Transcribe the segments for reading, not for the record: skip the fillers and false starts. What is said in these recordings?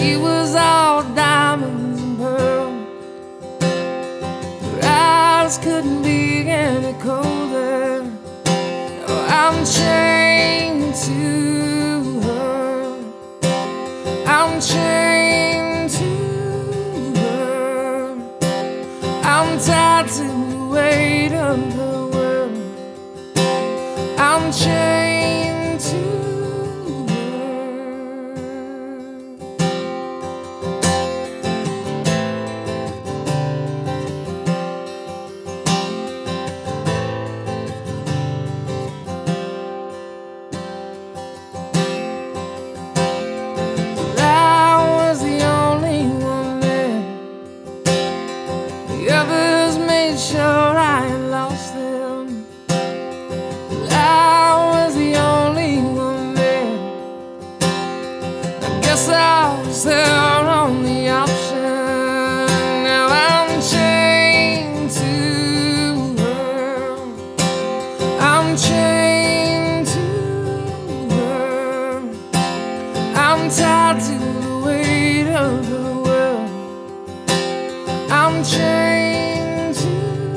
She was all diamonds and pearls. Her eyes couldn't be any colder. Oh, I'm chained to her. I'm chained to her. I'm tied to the weight of her world. I'm chained to her. I was the only one there. The others made sure I had lost them. I was the only one there. I guess I was there on the option. Now I'm chained to her. I'm chained to her. I'm tied to the weight of the world. I'm chained to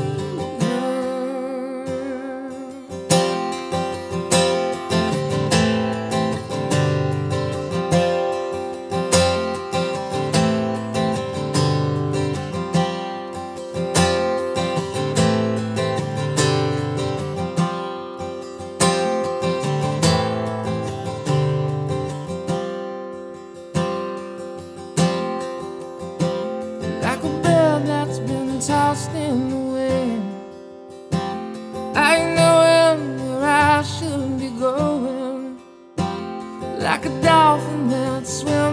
like a bird that's been tossed in the wind. I know where I should be going, like a dolphin that swims